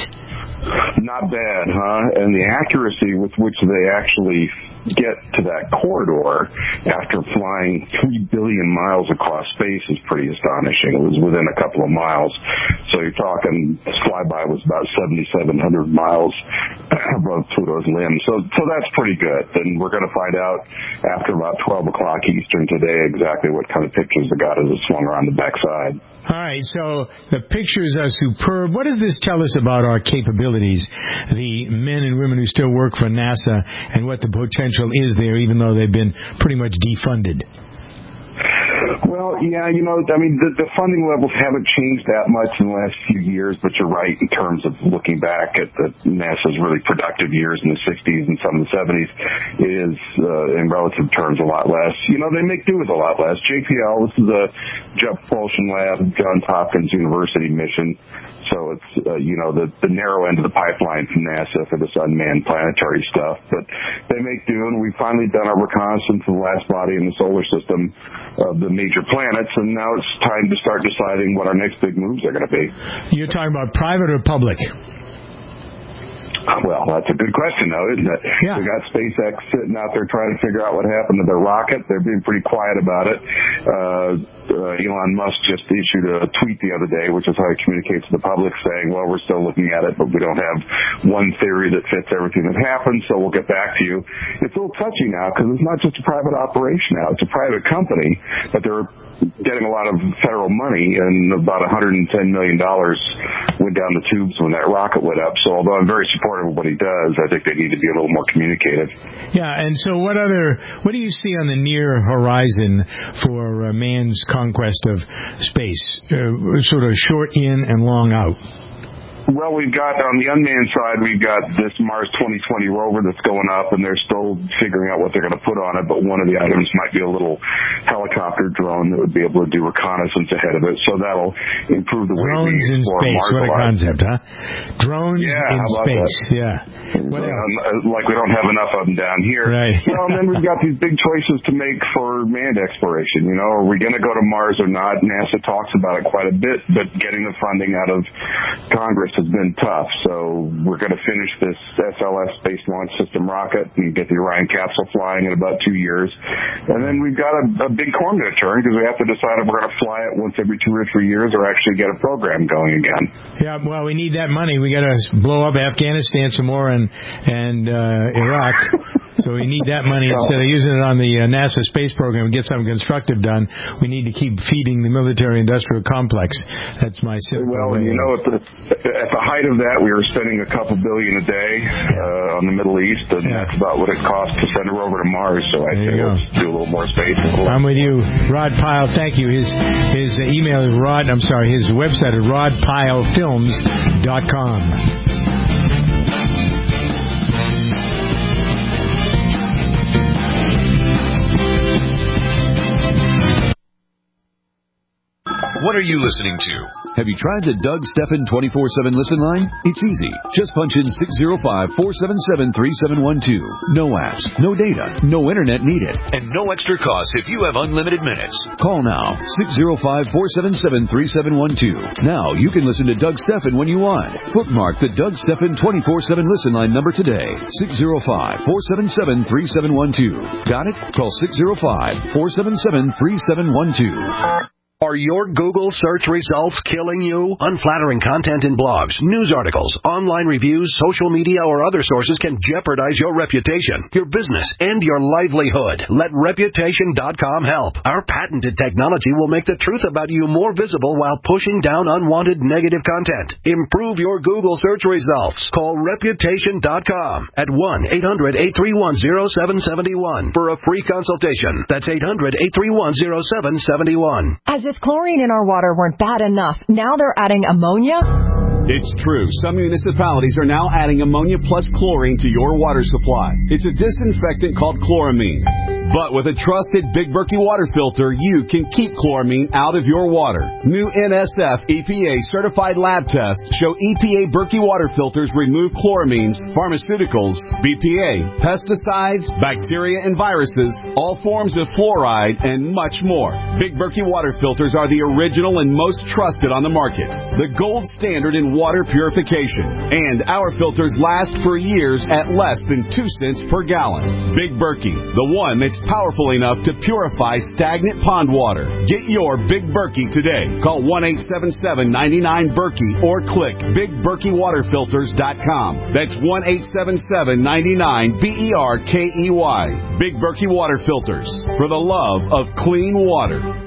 Not bad, huh? And the accuracy with which they actually get to that corridor after flying three billion miles across space is pretty astonishing. It was within a couple of miles. So you're talking, this flyby was about seventy-seven hundred miles above Pluto's limb. So, so that's pretty good. And we're going to find out after about twelve o'clock Eastern today exactly what kind of pictures they got as it swung around the backside. All right, so the pictures are superb. What does this tell us about our capabilities, the men and women who still work for NASA, and what the potential is there, even though they've been pretty much defunded? Well, yeah, you know, I mean, the, the funding levels haven't changed that much in the last few years, but you're right in terms of looking back at the NASA's really productive years in the sixties and some of the seventies is, uh, in relative terms, a lot less. You know, they make do with a lot less. J P L, this is a Jet Propulsion Lab, Johns Hopkins University mission. So it's, uh, you know, the, the narrow end of the pipeline from NASA for this unmanned planetary stuff. But they make do, and we've finally done our reconnaissance of the last body in the solar system of the major planets, and now it's time to start deciding what our next big moves are going to be. You're talking about private or public? Well, that's a good question, though, isn't it? Yeah. We got SpaceX sitting out there trying to figure out what happened to their rocket. They're being pretty quiet about it. Uh, uh, Elon Musk just issued a tweet the other day, which is how he communicates to the public, saying, well, we're still looking at it, but we don't have one theory that fits everything that happened, so we'll get back to you. It's a little touchy now, because it's not just a private operation now. It's a private company, but they're getting a lot of federal money, and about one hundred ten million dollars went down the tubes when that rocket went up. So although I'm very supportive supportive of what he does. I think they need to be a little more communicative. Yeah, and so what other, what do you see on the near horizon for uh, man's conquest of space, uh, sort of short in and long out? Well, we've got, on the unmanned side, we've got this Mars twenty twenty rover that's going up, and they're still figuring out what they're going to put on it, but one of the items might be a little helicopter drone that would be able to do reconnaissance ahead of it, so that'll improve the way we Drones in explore space, Mars what a alive. concept, huh? Drones yeah, in how about space, that? yeah. What else? Um, like we don't have enough of them down here. Right. Well, and then we've got these big choices to make for manned exploration. You know, are we going to go to Mars or not? NASA talks about it quite a bit, but getting the funding out of Congress has been tough. So we're going to finish this S L S Space Launch System rocket and get the Orion capsule flying in about two years. And then we've got a, a big corn to turn because we have to decide if we're going to fly it once every two or three years or actually get a program going again. Yeah, well, we need that money. We got to blow up Afghanistan some more and, and uh, Iraq. So we need that money instead of using it on the uh, NASA space program and get something constructive done. We need to keep feeding the military-industrial complex. That's my simple Well, way. and you know, at the, at the height of that, we were spending a couple billion a day uh, on the Middle East, and yeah. that's about what it costs to send her over to Mars. So I think let's do a little more space. Little I'm with you, Rod Pyle. Thank you. His his email is Rod. I'm sorry. His website is rod pyle films dot com. What are you listening to? Have you tried the Doug Stephan twenty-four seven listen line? It's easy. Just punch in six zero five, four seven seven, three seven one two. No apps, no data, no internet needed. And no extra cost if you have unlimited minutes. Call now, six zero five, four seven seven, three seven one two. Now you can listen to Doug Stephan when you want. Bookmark the Doug Stephan twenty-four seven listen line number today. six zero five, four seven seven, three seven one two. Got it? Call six zero five, four seven seven, three seven one two. Are your Google search results killing you? Unflattering content in blogs, news articles, online reviews, social media, or other sources can jeopardize your reputation, your business, and your livelihood. Let Reputation dot com help. Our patented technology will make the truth about you more visible while pushing down unwanted negative content. Improve your Google search results. Call Reputation dot com at one eight hundred, eight three one, zero seven seven one for a free consultation. That's eight hundred, eight three one, zero seven seven one. As if chlorine in our water weren't bad enough, now they're adding ammonia? It's true. Some municipalities are now adding ammonia plus chlorine to your water supply. It's a disinfectant called chloramine. But with a trusted Big Berkey water filter, you can keep chloramine out of your water. New N S F E P A certified lab tests show E P A Berkey water filters remove chloramines, pharmaceuticals, B P A, pesticides, bacteria and viruses, all forms of fluoride, and much more. Big Berkey water filters are the original and most trusted on the market. The gold standard in water purification. And our filters last for years at less than two cents per gallon. Big Berkey, the one that's powerful enough to purify stagnant pond water. Get your Big Berkey today. Call one eight seven seven, nine nine, Berkey or click big berkey water filters dot com. That's one eight seven seven, nine nine, B E R K E Y. Big Berkey Water Filters. For the love of clean water.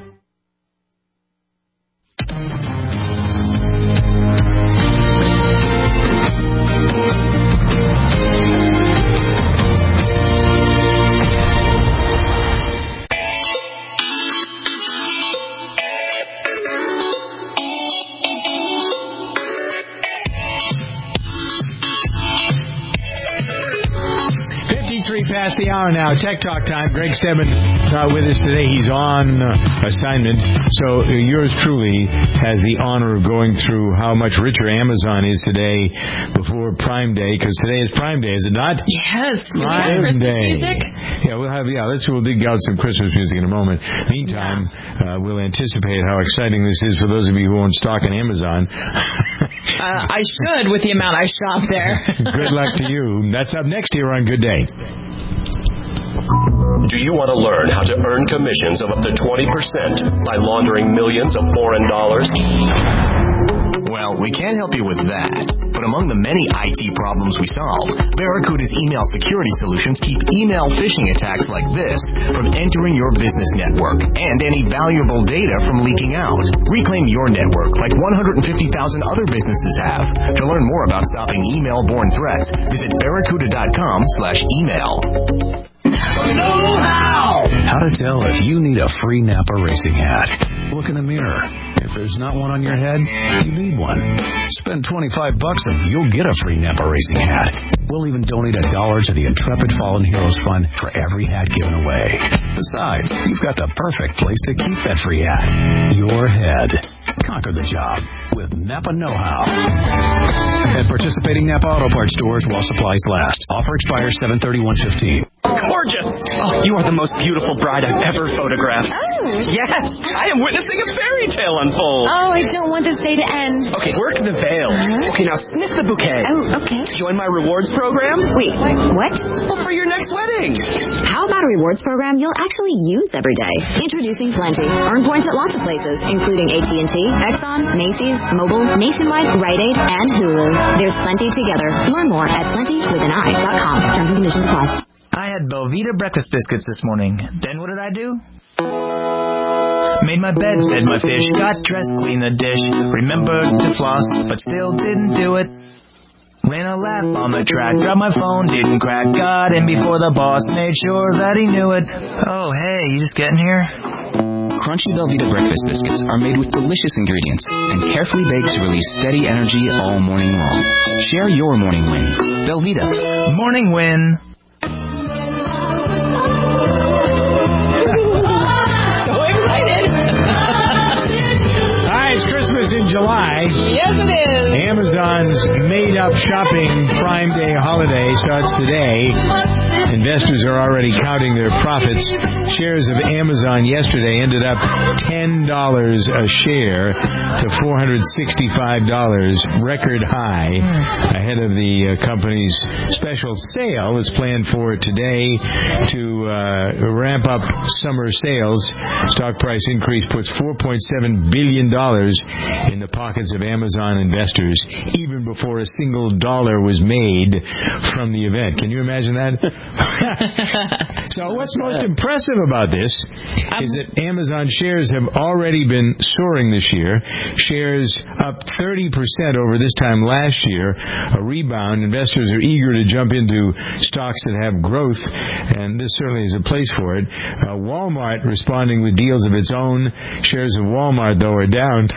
Past the hour now. Tech Talk time. Greg Stedman uh, with us today. He's on uh, assignment. So uh, yours truly has the honor of going through how much richer Amazon is today before Prime Day, because today is Prime Day, is it not? Yes. Prime Christmas Day. Music? Yeah, we'll have. Yeah, let's. We'll dig out some Christmas music in a moment. Meantime, uh, we'll anticipate how exciting this is for those of you who own stock on Amazon. uh, I should, with the amount I shop there. Good luck to you. That's up next here on Good Day. Do you want to learn how to earn commissions of up to twenty percent by laundering millions of foreign dollars? Well, Well, we can't help you with that. But among the many I T problems we solve, Barracuda's email security solutions keep email phishing attacks like this from entering your business network and any valuable data from leaking out. Reclaim your network like one hundred fifty thousand other businesses have. To learn more about stopping email-borne threats, visit barracuda.com slash email. Know-how! How to tell if you need a free Napa racing hat. Look in the mirror. If there's not one on your head, you need one. Spend twenty-five bucks and you'll get a free Napa racing hat. We'll even donate a dollar to the Intrepid Fallen Heroes Fund for every hat given away. Besides, you've got the perfect place to keep that free hat. Your head. Conquer the job with Napa Know-How. At participating Napa Auto Parts stores while supplies last. Offer expires seven thirty-one fifteen. Gorgeous! Oh, you are the most beautiful bride I've ever photographed. Oh. Yes, I am witnessing a fairy tale unfold. Oh, I don't want this day to end. Okay, work the veil. Uh-huh. Okay, now sniff the bouquet. Oh, okay. Join my rewards program. Wait, what? Well, for your next wedding. How about a rewards program you'll actually use every day? Introducing Plenty. Earn points at lots of places, including A T and T, Exxon, Macy's, Mobile, Nationwide, Rite Aid, and Hulu. There's plenty together. Learn more at plenty with an eye dot com. Terms and conditions apply. I had Belvita breakfast biscuits this morning. Then what did I do? Made my bed, fed my fish, got dressed, cleaned the dish, remembered to floss, but still didn't do it. Ran a lap on the track, grabbed my phone, didn't crack, got in before the boss, made sure that he knew it. Oh, hey, you just getting here? Crunchy Belvita breakfast biscuits are made with delicious ingredients and carefully baked to release steady energy all morning long. Share your morning win. Belvita. Morning win. It's Christmas in July. Yes, it is. Amazon's made-up shopping Prime Day holiday starts today. Investors are already counting their profits. Shares of Amazon yesterday ended up ten dollars a share to four hundred sixty-five dollars, record high, ahead of the uh, company's special sale that's planned for today to uh, ramp up summer sales. Stock price increase puts four point seven billion dollars in the pockets of Amazon investors, even before a single dollar was made from the event. Can you imagine that? So what's most impressive about this is that Amazon shares have already been soaring this year. Shares up thirty percent over this time last year, a rebound. Investors are eager to jump into stocks that have growth, and this certainly is a place for it. Uh, Walmart responding with deals of its own. Shares of Walmart, though, are down.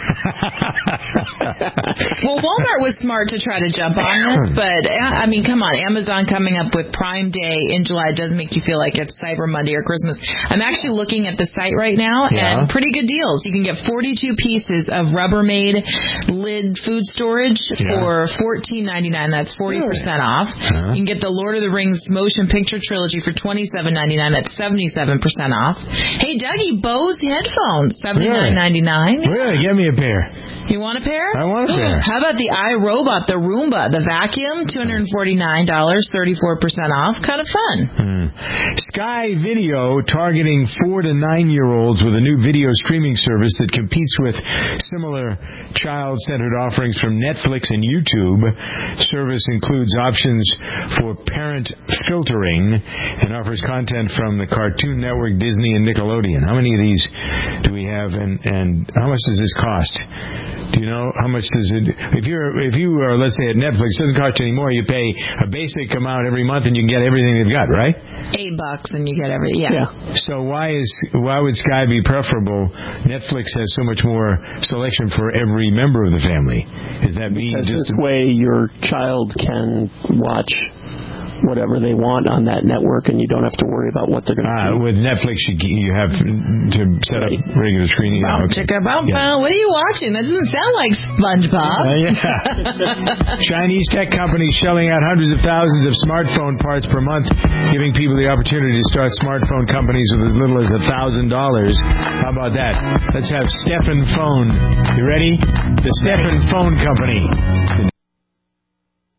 Well, Walmart was smart to try to jump on this, but, I mean, come on. Amazon coming up with Prime Day in July doesn't make you feel like it's Cyber Monday or Christmas. I'm actually looking at the site right now, Yeah. and pretty good deals. You can get forty-two pieces of Rubbermaid lid food storage Yeah. for fourteen ninety-nine. That's forty percent off. Uh-huh. You can get the Lord of the Rings motion picture trilogy for twenty-seven ninety-nine. That's seventy-seven percent off. Hey, Dougie, Bose headphones, seventy-nine ninety-nine. Really? Give me a pair. You want a pair? I want a pair. How about the iRobot, the Roomba, the vacuum, two hundred forty-nine dollars, thirty-four percent off. Kind of fun. Hmm. Sky Video targeting four to nine-year-olds with a new video streaming service that competes with similar child-centered offerings from Netflix and YouTube. Service includes options for parent filtering and offers content from the Cartoon Network, Disney, and Nickelodeon. How many of these do we have, and, and how much does this cost? Do you know how much does it? If you're, if you are, let's say at Netflix, it doesn't cost you anymore. You pay a basic amount every month, and you can get everything they've got, right? Eight bucks, and you get every yeah. Yeah. So why is why would Sky be preferable? Netflix has so much more selection for every member of the family. Does that mean Because just this way your child can watch whatever they want on that network, and you don't have to worry about what they're going to ah, see. with Netflix, you you have to set up regular screening. Bow, Okay. chicka, bow, Yeah. bow. What are you watching? That doesn't sound like SpongeBob. Uh, yeah. Chinese tech companies shelling out hundreds of thousands of smartphone parts per month, giving people the opportunity to start smartphone companies with as little as a thousand dollars. How about that? Let's have Stefan Phone. You ready? The Stefan Phone Company.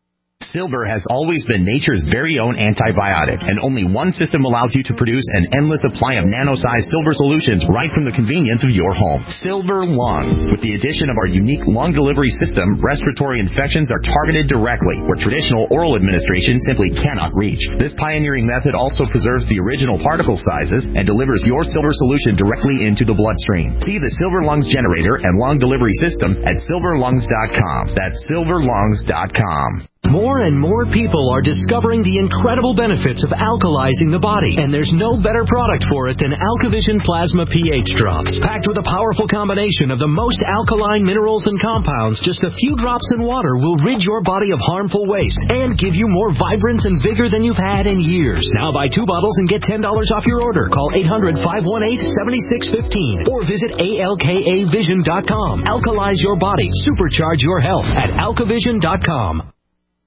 Silver has always been nature's very own antibiotic, and only one system allows you to produce an endless supply of nano-sized silver solutions right from the convenience of your home. Silver Lung. With the addition of our unique lung delivery system, respiratory infections are targeted directly, where traditional oral administration simply cannot reach. This pioneering method also preserves the original particle sizes and delivers your silver solution directly into the bloodstream. See the Silver Lungs generator and lung delivery system at silver lungs dot com. That's silver lungs dot com. More and more people are discovering the incredible benefits of alkalizing the body, and there's no better product for it than AlkaVision Plasma pH Drops. Packed with a powerful combination of the most alkaline minerals and compounds, just a few drops in water will rid your body of harmful waste and give you more vibrance and vigor than you've had in years. Now buy two bottles and get ten dollars off your order. Call eight hundred, five one eight, seven six one five or visit A L K A vision dot com. Alkalize your body. Supercharge your health at alka vision dot com.